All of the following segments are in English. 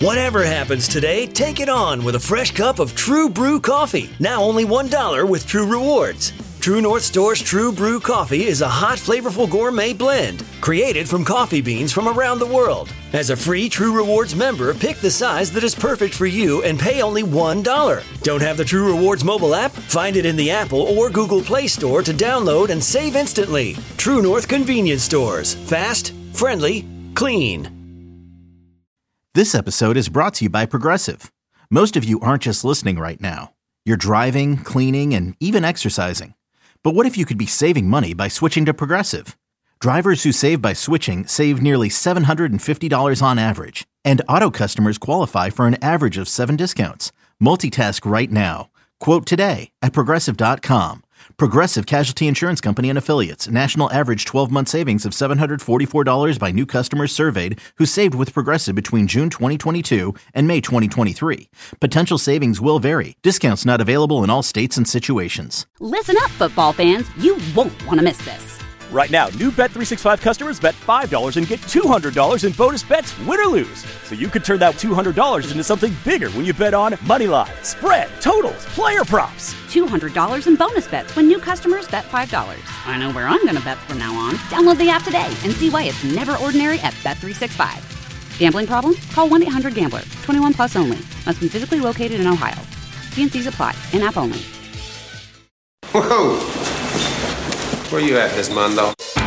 Whatever happens today, take it on with a fresh cup of True Brew coffee. Now only $1 with True Rewards. True North Store's True Brew coffee is a hot, flavorful gourmet blend created from coffee beans from around the world. As a free True Rewards member, pick the size that is perfect for you and pay only $1. Don't have the True Rewards mobile app? Find it in the Apple or Google Play Store to download and save instantly. True North Convenience Stores. Fast, friendly, clean. This episode is brought to you by Progressive. Most of you aren't just listening right now. You're driving, cleaning, and even exercising. But what if you could be saving money by switching to Progressive? Drivers who save by switching save nearly $750 on average. And auto customers qualify for an average of 7 discounts. Multitask right now. Quote today at Progressive.com. Progressive Casualty Insurance Company and Affiliates. National average 12-month savings of $744 by new customers surveyed who saved with Progressive between June 2022 and May 2023. Potential savings will vary. Discounts not available in all states and situations. Listen up, football fans. You won't want to miss this. Right now, new Bet365 customers bet $5 and get $200 in bonus bets, win or lose. So you could turn that $200 into something bigger when you bet on Moneyline, spread, totals, player props. $200 in bonus bets when new customers bet $5. I know where I'm going to bet from now on. Download the app today and see why it's never ordinary at Bet365. Gambling problem? Call 1-800-GAMBLER. 21 plus only. Must be physically located in Ohio. T&Cs apply. In-app only. Whoa! Where you at, Desmondo?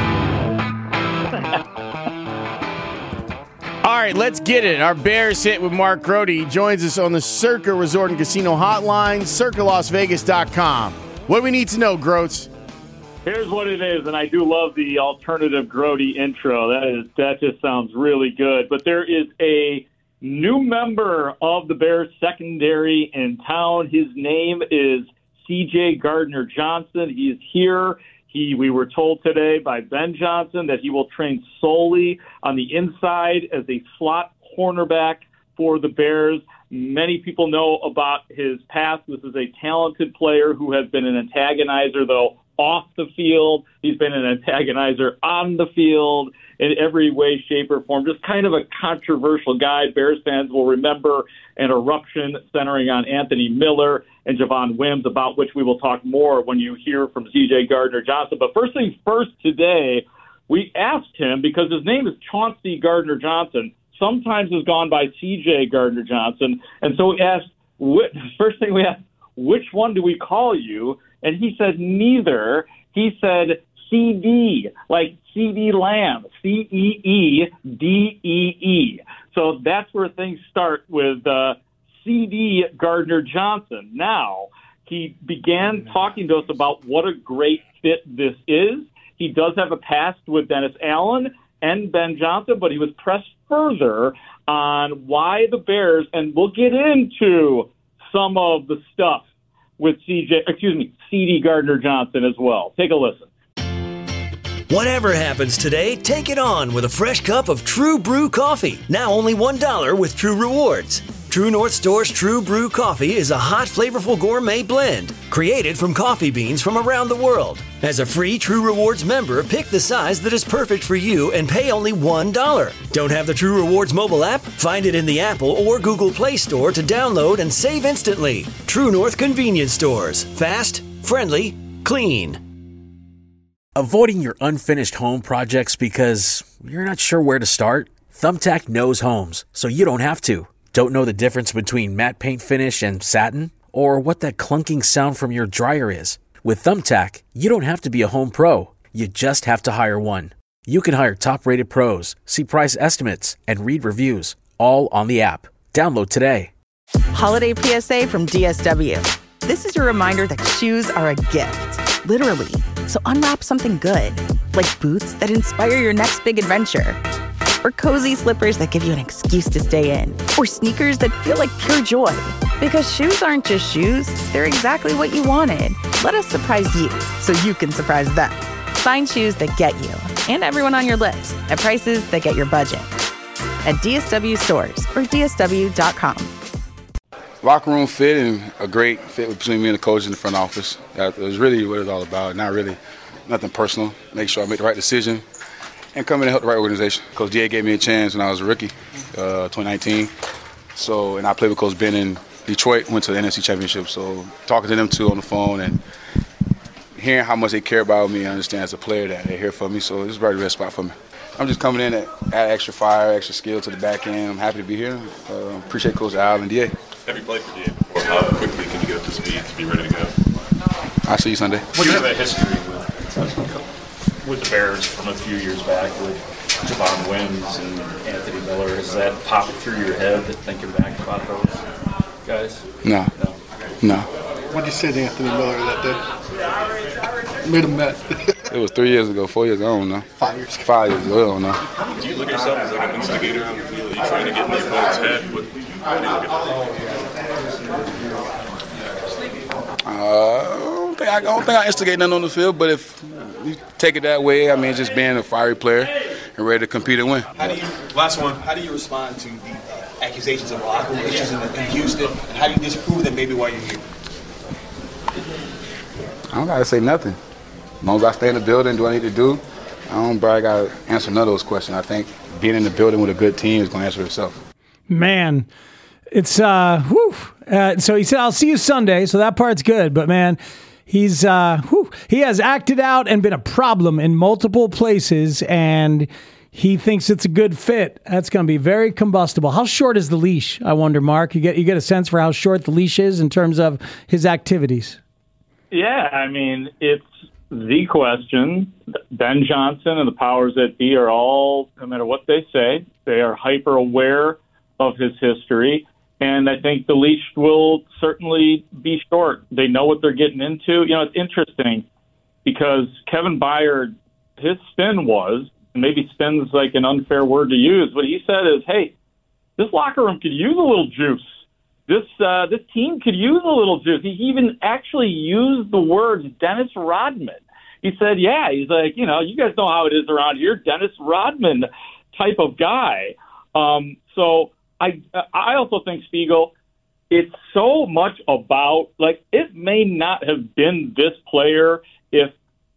All right, let's get it. Our Bears hit with Mark Grote. He joins us on the Circa Resort and Casino Hotline, circalasvegas.com. What do we need to know, Groats? Here's what it is, and I do love the alternative Grote intro. That just sounds really good. But there is a new member of the Bears secondary in town. His name is C.J. Gardner-Johnson. He is here. We were told today by Ben Johnson that he will train solely on the inside as a slot cornerback for the Bears. Many people know about his past. This is a talented player who has been an antagonizer, though, off the field. He's been an antagonizer on the field in every way, shape, or form. Just kind of a controversial guy. Bears fans will remember an eruption centering on Anthony Miller and Javon Wims, about which we will talk more when you hear from C.J. Gardner-Johnson. But first things first today, we asked him, because his name is Chauncey Gardner-Johnson, sometimes has gone by C.J. Gardner-Johnson, and so we asked, first thing we asked, which one do we call you? And he said neither. He said CD, like CD Lamb, C-E-E-D-E-E. So that's where things start with C.D. Gardner-Johnson. Now, he began talking to us about what a great fit this is. He does have a past with Dennis Allen and Ben Johnson, but he was pressed further on why the Bears, and we'll get into some of the stuff with C.D. Gardner-Johnson as well. Take a listen. Whatever happens today, take it on with a fresh cup of True Brew coffee. Now only $1 with True Rewards. True North Store's True Brew coffee is a hot, flavorful gourmet blend created from coffee beans from around the world. As a free True Rewards member, pick the size that is perfect for you and pay only $1. Don't have the True Rewards mobile app? Find it in the Apple or Google Play Store to download and save instantly. True North Convenience Stores. Fast, friendly, clean. Avoiding your unfinished home projects because you're not sure where to start? Thumbtack knows homes, so you don't have to. Don't know the difference between matte paint finish and satin? Or what that clunking sound from your dryer is? With Thumbtack, you don't have to be a home pro. You just have to hire one. You can hire top-rated pros, see price estimates, and read reviews, all on the app. Download today. Holiday PSA from DSW. This is your reminder that shoes are a gift, literally. So unwrap something good, like boots that inspire your next big adventure, or cozy slippers that give you an excuse to stay in, or sneakers that feel like pure joy. Because shoes aren't just shoes, they're exactly what you wanted. Let us surprise you so you can surprise them. Find shoes that get you and everyone on your list at prices that get your budget. At DSW stores or DSW.com. Locker room fit and a great fit between me and the coach in the front office. That was really what it's all about. Not really nothing personal. Make sure I make the right decision and come in and help the right organization. Coach D.A. gave me a chance when I was a rookie, 2019. So, and I played with Coach Ben in Detroit, went to the NFC Championship. So talking to them too on the phone and hearing how much they care about me, I understand as a player that they're here for me. So it's a very good spot for me. I'm just coming in to add extra fire, extra skill to the back end. I'm happy to be here. Appreciate Coach Al and DA. Have you played for DA before? How quickly can you get up to speed to be ready to go? I'll see you Sunday. What do you have a history with the Bears from a few years back with Javon Wims and Anthony Miller? Has that popped through your head thinking back about those guys? No. What did you say to Anthony Miller that day? Made him mad. It was 3 years ago, 4 years ago, I don't know. 5 years ago. 5 years ago, I don't know. Do you look at yourself as like an instigator on the field? Are you trying to get in the opponent's head? How do you look at that? I don't think I instigate nothing on the field, but if you take it that way, I mean, just being a fiery player and ready to compete and win. Last one. How do you respond to the accusations of locker room issues in Houston, and how do you disprove them maybe while you're here? I don't got to say nothing. As long as I stay in the building, do what I need to do, I don't got to answer none of those questions. I think being in the building with a good team is going to answer itself. Man, it's, so he said, I'll see you Sunday, so that part's good. But, man, he has acted out and been a problem in multiple places, and he thinks it's a good fit. That's going to be very combustible. How short is the leash, I wonder, Mark? You get a sense for how short the leash is in terms of his activities? Yeah, I mean, it's the question. Ben Johnson and the powers that be are all, no matter what they say, they are hyper aware of his history. And I think the leash will certainly be short. They know what they're getting into. You know, it's interesting because Kevin Byard, his spin was, and maybe spin's like an unfair word to use, what he said is, hey, this locker room could use a little juice. This team could use a little juice. He even actually used the words Dennis Rodman. He said, yeah, he's like, you guys know how it is around here, Dennis Rodman type of guy. So I also think, Spiegel, it's so much about, like, it may not have been this player if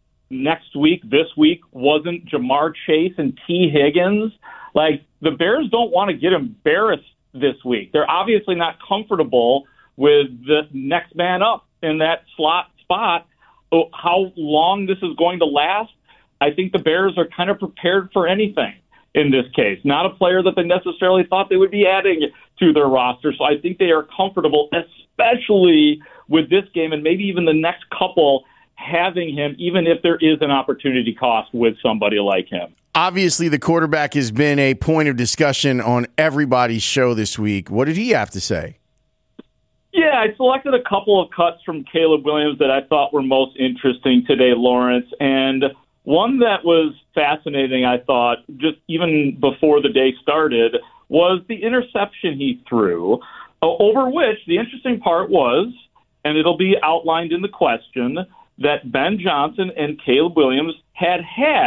this week wasn't Jamar Chase and T. Higgins. Like, the Bears don't want to get embarrassed this week. They're obviously not comfortable with the next man up in that slot spot. How long this is going to last, I think the Bears are kind of prepared for anything in this case. Not a player that they necessarily thought they would be adding to their roster. So I think they are comfortable, especially with this game and maybe even the next couple, having him, even if there is an opportunity cost with somebody like him. Obviously, the quarterback has been a point of discussion on everybody's show this week. What did he have to say? Yeah, I selected a couple of cuts from Caleb Williams that I thought were most interesting today, Lawrence. And one that was fascinating, I thought, just even before the day started, was the interception he threw, over which the interesting part was, and it'll be outlined in the question, that Ben Johnson and Caleb Williams had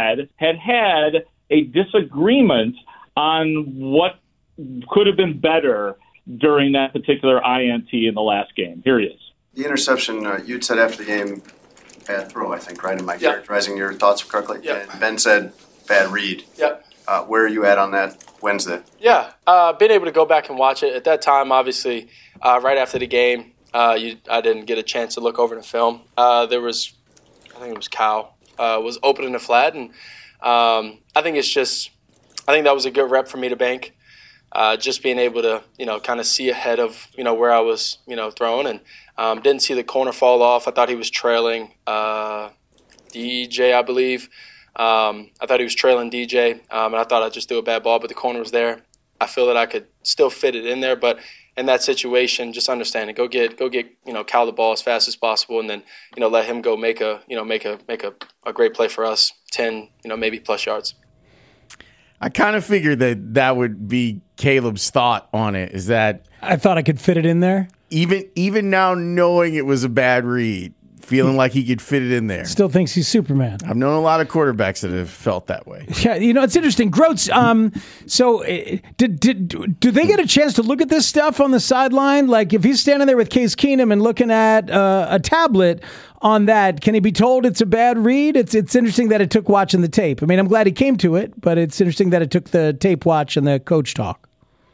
a disagreement on what could have been better during that particular INT in the last game. Here he is. The interception, you'd said after the game, bad throw, I think, right? Am I characterizing your thoughts correctly? Yeah. And Ben said bad read. Yep. Where are you at on that Wednesday? Yeah, been able to go back and watch it. At that time, obviously, right after the game, I didn't get a chance to look over the film. I think it was Cal, was opening the flat, and I think that was a good rep for me to bank. Just being able to, kind of see ahead of, where I was, throwing, and didn't see the corner fall off. I thought he was trailing DJ, I believe. I thought he was trailing DJ, and I thought I just threw a bad ball, but the corner was there. I feel that I could still fit it in there, but in that situation, just understand it. Go get Cal the ball as fast as possible, and then let him go make a great play for us, 10 maybe plus yards. I kind of figured that would be Caleb's thought on it. Is that I thought I could fit it in there, even now knowing it was a bad read, feeling like he could fit it in there. Still thinks he's Superman. I've known a lot of quarterbacks that have felt that way. Yeah, it's interesting. Groats, so do they get a chance to look at this stuff on the sideline? Like if he's standing there with Case Keenum and looking at a tablet on that, can he be told it's a bad read? It's interesting that it took watching the tape. I mean, I'm glad he came to it, but it's interesting that it took the tape watch and the coach talk.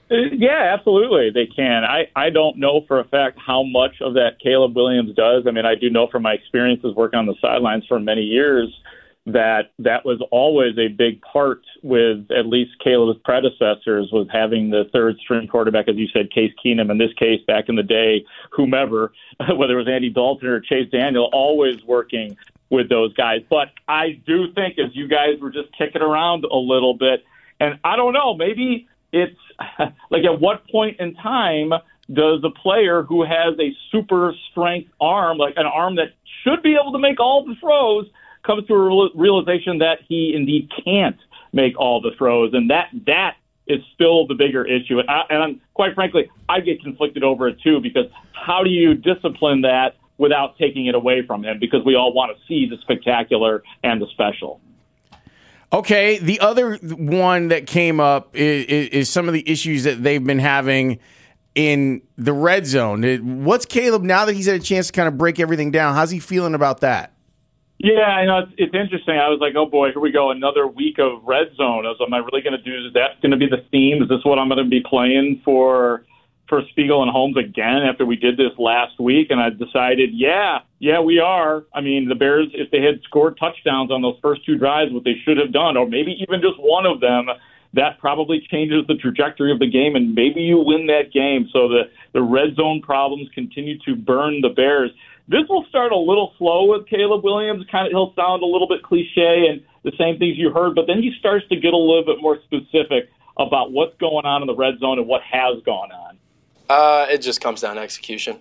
Yeah, absolutely, they can. I don't know for a fact how much of that Caleb Williams does. I mean, I do know from my experiences working on the sidelines for many years that was always a big part with at least Caleb's predecessors, was having the third-string quarterback, as you said, Case Keenum, in this case, back in the day, whomever, whether it was Andy Dalton or Chase Daniel, always working with those guys. But I do think, as you guys were just kicking around a little bit, and I don't know, maybe it's like, at what point in time does a player who has a super strength arm, like an arm that should be able to make all the throws, comes to a realization that he indeed can't make all the throws, and that is still the bigger issue. And quite frankly, I get conflicted over it too, because how do you discipline that without taking it away from him? Because we all want to see the spectacular and the special. Okay, the other one that came up is some of the issues that they've been having in the red zone. What's Caleb, now that he's had a chance to kind of break everything down, how's he feeling about that? Yeah, I know, it's interesting. I was like, oh boy, here we go, another week of red zone. Am I really going to do, is that going to be the theme? Is this what I'm going to be playing for Spiegel and Holmes again after we did this last week? And I decided, yeah, we are. I mean, the Bears, if they had scored touchdowns on those first two drives, what they should have done, or maybe even just one of them, that probably changes the trajectory of the game, and maybe you win that game. So the red zone problems continue to burn the Bears. This will start a little slow with Caleb Williams. He'll sound a little bit cliche and the same things you heard, but then he starts to get a little bit more specific about what's going on in the red zone and what has gone on. It just comes down to execution.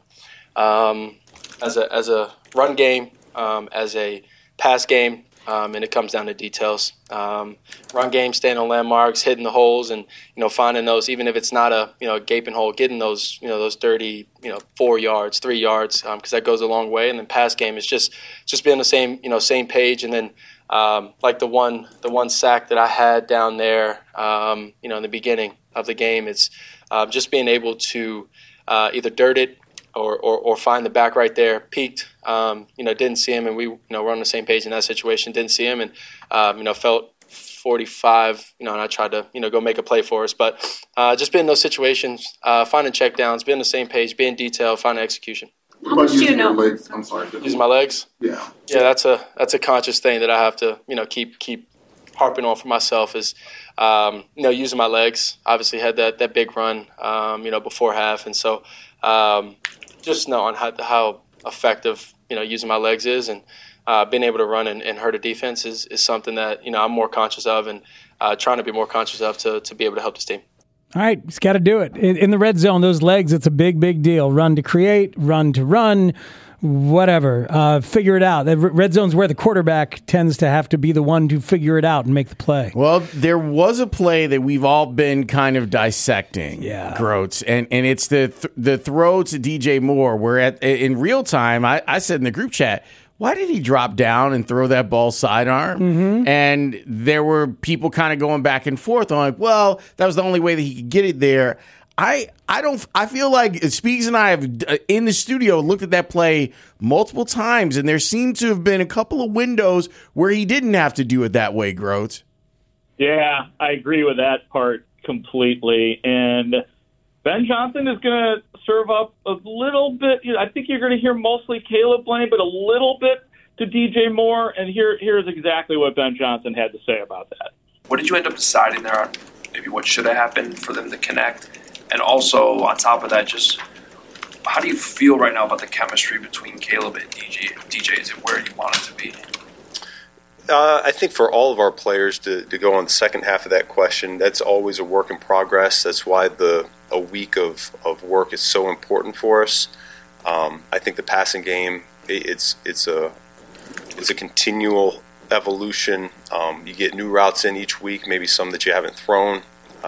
As a run game, as a pass game, and it comes down to details. Run game, staying on landmarks, hitting the holes, and finding those. Even if it's not a gaping hole, getting those those dirty 4 yards, 3 yards, because that goes a long way. And then pass game is just being on the same page. And then like the one sack that I had down there, in the beginning of the game, it's just being able to either dirt it or find the back right there. Peeked, didn't see him, and we we're on the same page in that situation. Didn't see him, and felt 45, and I tried to go make a play for us. But just being in those situations, finding checkdowns, being on the same page, being detailed, finding execution. How much do you know? Legs? I'm sorry. Using my legs? Yeah. Yeah, that's a conscious thing that I have to keep harping on for myself, is using my legs. Obviously had that big run before half, and so just knowing how effective using my legs is, and being able to run and hurt a defense is something that I'm more conscious of, and trying to be more conscious of to be able to help this team. All right, he's got to do it. In the red zone, those legs, it's a big, big deal. Run to create, run to run, whatever. Figure it out. The red zone's where the quarterback tends to have to be the one to figure it out and make the play. Well, there was a play that we've all been kind of dissecting, Groats, and it's the throw to DJ Moore, where in real time, I said in the group chat, why did he drop down and throw that ball sidearm? Mm-hmm. And there were people kind of going back and forth. I'm like, well, that was the only way that he could get it there. I feel like Speaks and I have in the studio looked at that play multiple times, and there seemed to have been a couple of windows where he didn't have to do it that way, Groats. Yeah, I agree with that part completely. And Ben Johnson is going to serve up a little bit. I think you're going to hear mostly Caleb blame, but a little bit to DJ Moore. And here's exactly what Ben Johnson had to say about that. What did you end up deciding there on maybe what should have happened for them to connect? And also, on top of that, just how do you feel right now about the chemistry between Caleb and DJ? Is it where you want it to be? I think for all of our players to go on the second half of that question, that's always a work in progress. That's why a week of work is so important for us. I think the passing game, it's a continual evolution. You get new routes in each week, maybe some that you haven't thrown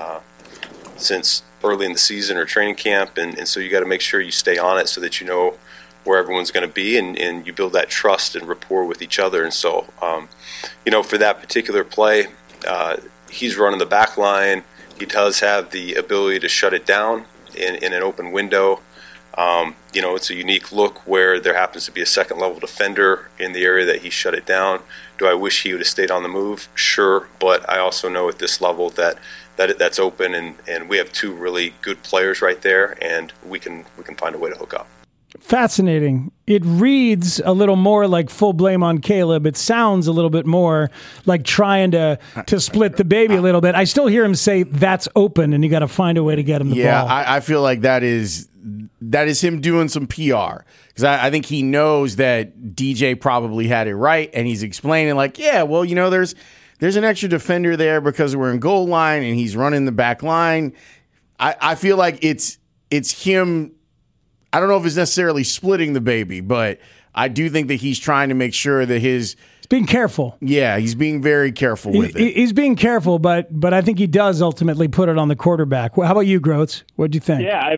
since early in the season or training camp, and so you got to make sure you stay on it so that you know where everyone's going to be, and you build that trust and rapport with each other. And so, for that particular play, he's running the back line. He does have the ability to shut it down in an open window. It's a unique look where there happens to be a second-level defender in the area that he shut it down. Do I wish he would have stayed on the move? Sure, but I also know at this level that's open, and we have two really good players right there, and we can find a way to hook up. Fascinating. It reads a little more like full blame on Caleb. It sounds a little bit more like trying to split the baby a little bit. I still hear him say that's open, and you got to find a way to get him the ball. Yeah, I feel like that is him doing some PR, because I think he knows that DJ probably had it right, and he's explaining like, yeah, well, there's an extra defender there because we're in goal line, and he's running the back line. I feel like it's him. I don't know if it's necessarily splitting the baby, but I do think that he's trying to make sure that he's being careful. Yeah, he's being very careful with it. He's being careful, but I think he does ultimately put it on the quarterback. How about you, Groats? What'd you think? Yeah,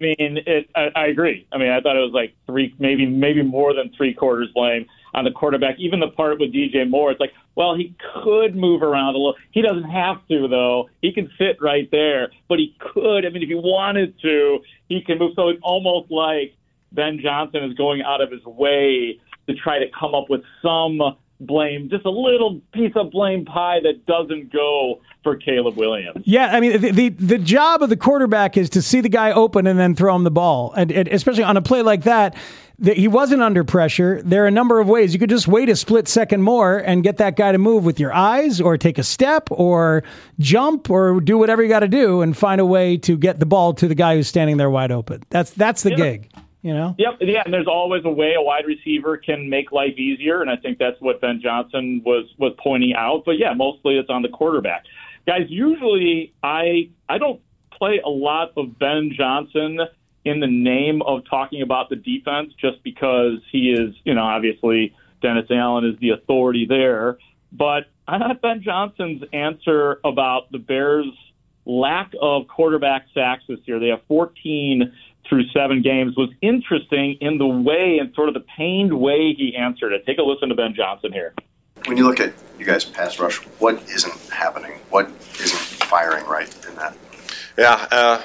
I agree. I thought it was like maybe more than 3/4 blame on the quarterback. Even the part with DJ Moore, it's like, well, he could move around a little. He doesn't have to, though. He can fit right there, but he could. If he wanted to, he can move. So it's almost like Ben Johnson is going out of his way to try to come up with some blame, just a little piece of blame pie that doesn't go for Caleb Williams. Yeah, the job of the quarterback is to see the guy open and then throw him the ball. And especially on a play like that, he wasn't under pressure. There are a number of ways. You could just wait a split second more and get that guy to move with your eyes, or take a step, or jump, or do whatever you got to do and find a way to get the ball to the guy who's standing there wide open. That's the gig. Yep, yeah, and there's always a way a wide receiver can make life easier, and I think that's what Ben Johnson was pointing out. But yeah, mostly it's on the quarterback. Guys, usually I don't play a lot of Ben Johnson in the name of talking about the defense, just because he is, obviously Dennis Allen is the authority there. But I thought Ben Johnson's answer about the Bears' lack of quarterback sacks this year, they have 14 through 7 games, was interesting in the way and sort of the pained way he answered it. Take a listen to Ben Johnson here. When you look at you guys' pass rush, what isn't happening? What isn't firing right in that? Yeah,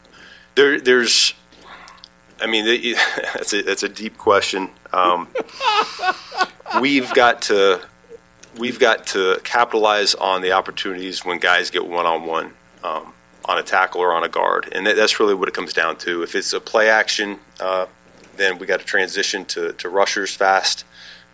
there's. That's a deep question. We've got to capitalize on the opportunities when guys get one-on-one. On a tackle or on a guard. And that's really what it comes down to. If it's a play action, then we got to transition to rushers fast.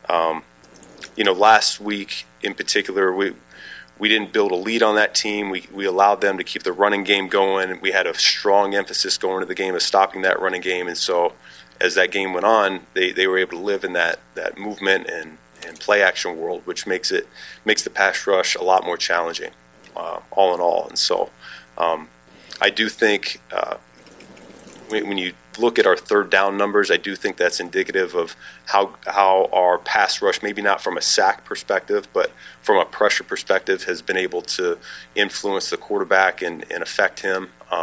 Last week in particular, we didn't build a lead on that team. We allowed them to keep the running game going. We had a strong emphasis going into the game of stopping that running game. And so as that game went on, they were able to live in that movement and play action world, which makes the pass rush a lot more challenging, all in all. And so I do think when you look at our third down numbers, I do think that's indicative of how our pass rush, maybe not from a sack perspective, but from a pressure perspective, has been able to influence the quarterback and affect him.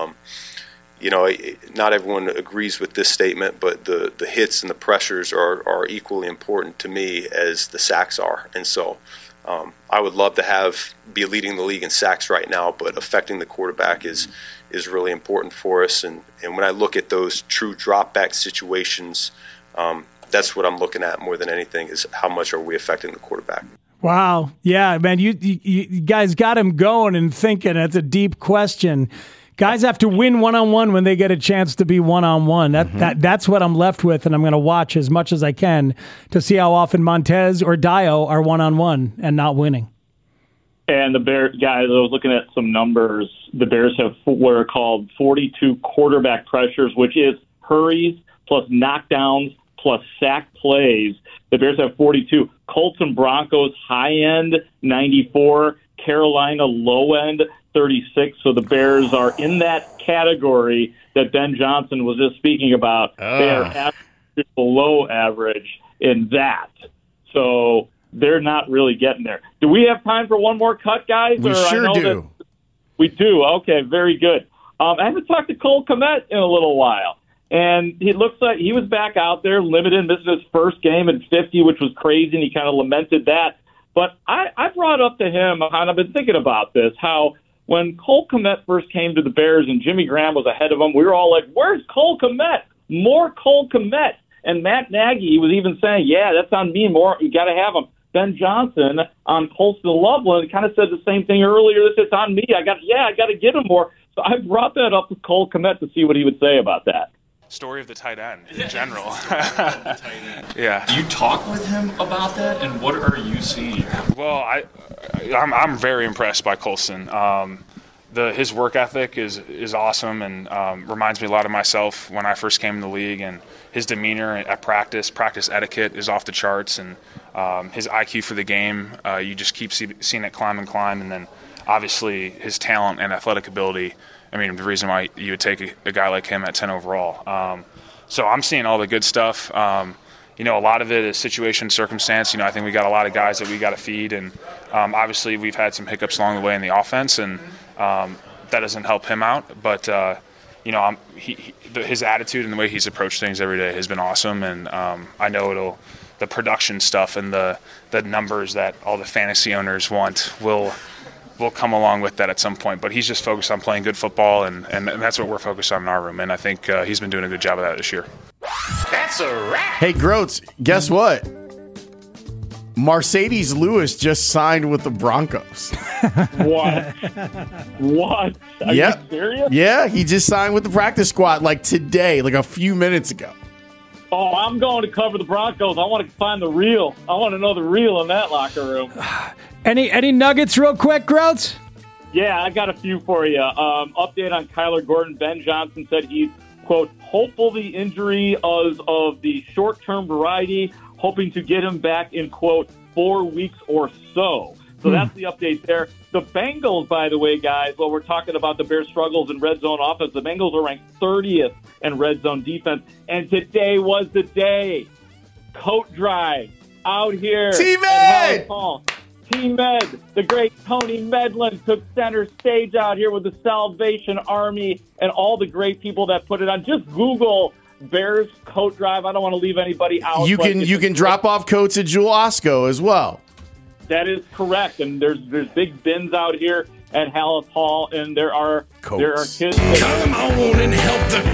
Not everyone agrees with this statement, but the hits and the pressures are equally important to me as the sacks are. And so I would love to be leading the league in sacks right now, but affecting the quarterback is really important for us. And when I look at those true drop back situations, that's what I'm looking at more than anything, is how much are we affecting the quarterback. Wow. Yeah, man, you guys got him going and thinking. That's a deep question. Guys have to win one-on-one when they get a chance to be one-on-one. That's what I'm left with, and I'm going to watch as much as I can to see how often Montez or Dio are one-on-one and not winning. And the Bears, guys, I was looking at some numbers. The Bears have what are called 42 quarterback pressures, which is hurries plus knockdowns plus sack plays. The Bears have 42. Colts and Broncos high end 94. Carolina low end 36. So the Bears are in that category that Ben Johnson was just speaking about. They are average below average in that. So they're not really getting there. Do we have time for one more cut, guys? We sure do. We do. Okay, very good. I haven't talked to Cole Kmet in a little while. And it looks like he was back out there, limited. This is his first game in 50, which was crazy, and he kind of lamented that. But I brought up to him, and I've been thinking about this, how when Cole Kmet first came to the Bears and Jimmy Graham was ahead of him, we were all like, where's Cole Kmet? more Cole Kmet. And Matt Nagy was even saying, yeah, that's on me more. You got to have him. Ben Johnson on Colston Loveland kind of said the same thing earlier. That it's on me. I got to get him more. So I brought that up with Cole Kmet to see what he would say about that. Story of the tight end in general. Yeah. Do you talk with him about that, and what are you seeing? Well, I'm very impressed by Colston. His work ethic is awesome and reminds me a lot of myself when I first came in the league. And his demeanor at practice etiquette is off the charts, and his IQ for the game, you just keep seeing it climb and climb. And then obviously his talent and athletic ability. I mean, the reason why you would take a guy like him at 10 overall. So I'm seeing all the good stuff. A lot of it is situation, circumstance. I think we got a lot of guys that we got to feed, and obviously we've had some hiccups along the way in the offense, and that doesn't help him out. But his attitude and the way he's approached things every day has been awesome, and I know the production stuff and the numbers that all the fantasy owners want will come along with that at some point. But he's just focused on playing good football, and that's what we're focused on in our room. And I think he's been doing a good job of that this year. That's a wrap. Hey, Groats, guess what? Mercedes Lewis just signed with the Broncos. What? Are you serious? Yeah, he just signed with the practice squad like today, like a few minutes ago. Oh, I'm going to cover the Broncos. I want to find the real. I want to know the real in that locker room. Any nuggets real quick, Groats? Yeah, I got a few for you. Update on Kyler Gordon. Ben Johnson said he's, quote, hopeful the injury is of the short-term variety, hoping to get him back in, quote, 4 weeks or so. So that's the update there. The Bengals, by the way, guys, while we're talking about the Bears' struggles in red zone offense, the Bengals are ranked 30th in red zone defense. And today was the day. Coat drive out here. T-Med! T-Med, the great Tony Medlin, took center stage out here with the Salvation Army and all the great people that put it on. Just Google Bears coat drive. I don't want to leave anybody out. You can drop off coats at Jewel Osco as well. That is correct, and there's big bins out here at Hallis Hall, and there are kids. Come on and help the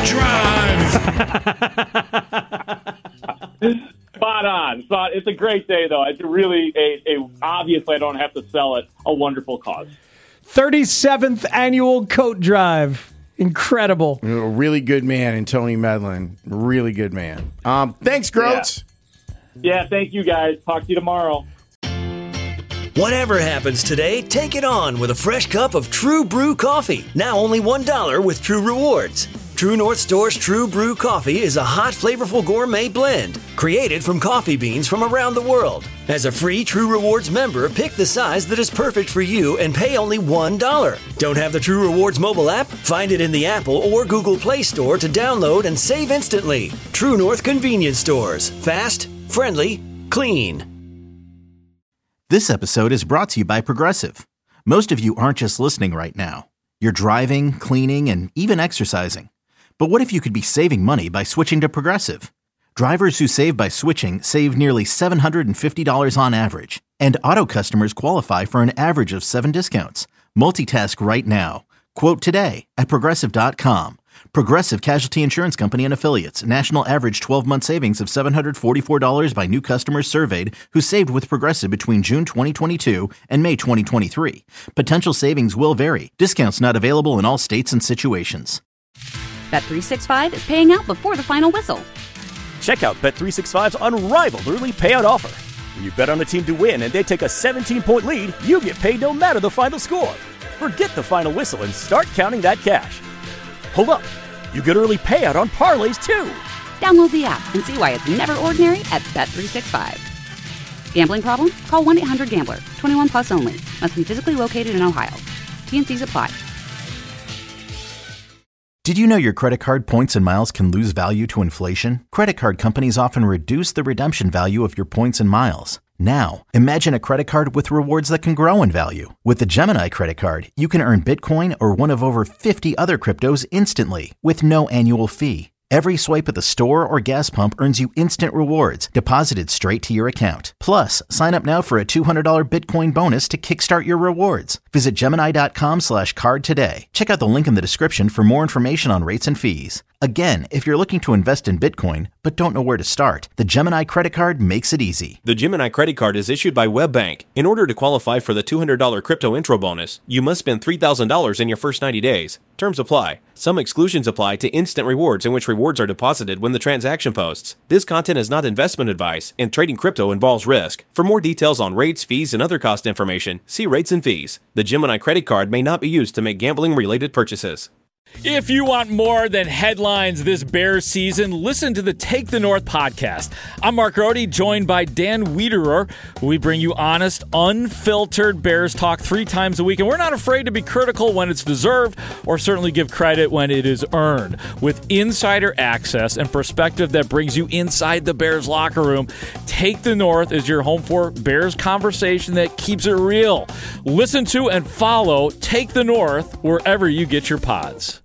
coat drive. Spot on. It's a great day, though. It's really obviously I don't have to sell it. A wonderful cause. 37th annual coat drive. Incredible. A really good man in Tony Medlin. Really good man. Thanks, Groats. Yeah, thank you, guys. Talk to you tomorrow. Whatever happens today, take it on with a fresh cup of True Brew coffee. Now only $1 with True Rewards. True North Store's True Brew coffee is a hot, flavorful gourmet blend created from coffee beans from around the world. As a free True Rewards member, pick the size that is perfect for you and pay only $1. Don't have the True Rewards mobile app? Find it in the Apple or Google Play Store to download and save instantly. True North Convenience Stores. Fast, friendly, clean. This episode is brought to you by Progressive. Most of you aren't just listening right now. You're driving, cleaning, and even exercising. But what if you could be saving money by switching to Progressive? Drivers who save by switching save nearly $750 on average. And auto customers qualify for an average of 7 discounts. Multitask right now. Quote today at Progressive.com. Progressive Casualty Insurance Company and Affiliates. National average 12-month savings of $744 by new customers surveyed who saved with Progressive between June 2022 and May 2023. Potential savings will vary. Discounts not available in all states and situations. Bet365 is paying out before the final whistle. Check out Bet365's unrivaled early payout offer. When you bet on a team to win and they take a 17-point lead, you get paid no matter the final score. Forget the final whistle and start counting that cash. Hold up. You get early payout on parlays, too. Download the app and see why it's never ordinary at Bet365. Gambling problem? Call 1-800-GAMBLER. 21 plus only. Must be physically located in Ohio. T&Cs apply. Did you know your credit card points and miles can lose value to inflation? Credit card companies often reduce the redemption value of your points and miles. Now, imagine a credit card with rewards that can grow in value. With the Gemini credit card, you can earn Bitcoin or one of over 50 other cryptos instantly with no annual fee. Every swipe at the store or gas pump earns you instant rewards deposited straight to your account. Plus, sign up now for a $200 Bitcoin bonus to kickstart your rewards. Visit Gemini.com/card today. Check out the link in the description for more information on rates and fees. Again, if you're looking to invest in Bitcoin but don't know where to start, the Gemini Credit Card makes it easy. The Gemini Credit Card is issued by WebBank. In order to qualify for the $200 crypto intro bonus, you must spend $3,000 in your first 90 days. Terms apply. Some exclusions apply to instant rewards, in which rewards are deposited when the transaction posts. This content is not investment advice, and trading crypto involves risk. For more details on rates, fees, and other cost information, see Rates and Fees. The Gemini Credit Card may not be used to make gambling-related purchases. If you want more than headlines this Bears season, listen to the Take the North podcast. I'm Mark Rohde, joined by Dan Wiederer. We bring you honest, unfiltered Bears talk 3 times a week, and we're not afraid to be critical when it's deserved, or certainly give credit when it is earned. With insider access and perspective that brings you inside the Bears locker room, Take the North is your home for Bears conversation that keeps it real. Listen to and follow Take the North wherever you get your pods.